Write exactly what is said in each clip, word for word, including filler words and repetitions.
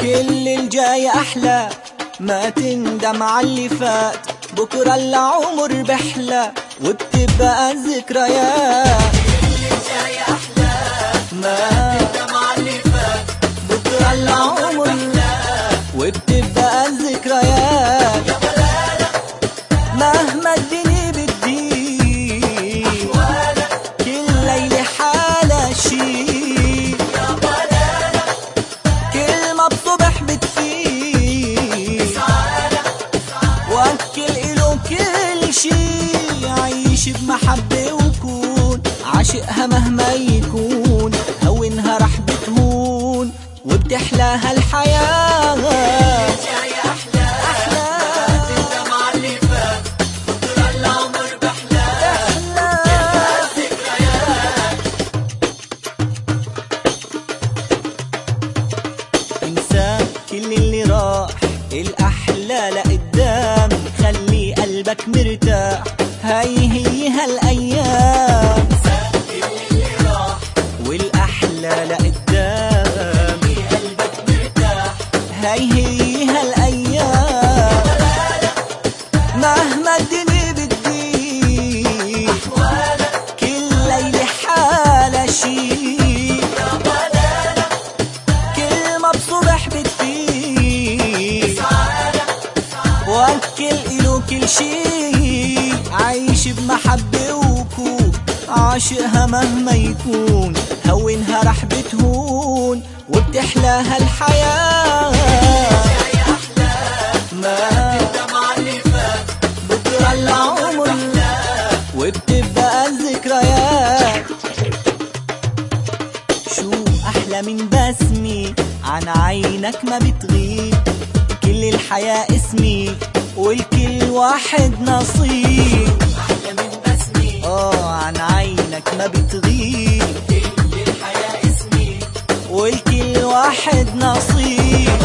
كل الجاي أحلى، ما تندم عاللي فات، بكرة العمر بحلى وبتبقى الذكريات. كل الجاي أحلى، ما تندم عاللي فات، بكرة العمر بحلى وبتبقى الذكريات. يا بلالة مهما الدنيا بتضيق أحوالك، كل ليلة حالة شي، يا بلالة كلمة بصبح بتفيد سعادة، وكل إله كل شي. عيش بمحبة وكون عاشقها مهما يكون، هونها رح بتهون وبتحلاها الحياة. جاي أحلى، ما تندم عاللي فات، بكرة العمر بحلى الذكريات. انسى كل اللي راح، الأحلى لقدام، خلي قلبك مرتاح، هاي هي هالأيام. اللي راح والأحلى لقدام، في قلبك مرتاح، هاي هي هالأيام. مهما الدنيا بتضيق أحوالك كل ليلة حالة شي، يا بلالة كلمة بصبح بتفيد سعادة، وكل إله كل شي. عايش بمحبة وكون عاشقها مهما يكون، هونها رح بتهون وبتحلاها الحياة. جاي أحلى، ما تندم عاللي فات، بكرة العمر وبتبقى الذكريات. شو أحلى من بسمي عن عينك ما بتغيب، كل الحياة اسمي والكل واحد نصيب. أحلى من بسمي آه عن عينك ما بتغيب، كل الحياة اسمي، والكل واحد نصيب.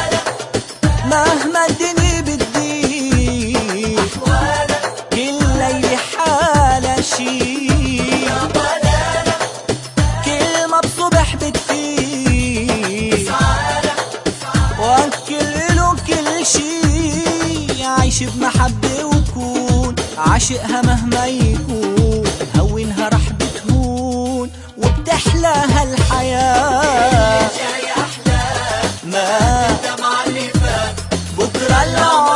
مهما الدنيا بتضيق أحوالك كل ليلة حالة شي، يا بلالة كلمة بصبح بتفيد سعادة، وكل له كل شي. عايش بمحبة وكون عاشقها مهما يكون، هونها رح بتهون وبتحلاها الحياة. جاي أحلى، ما تندم عاللي فات، بكرة العمر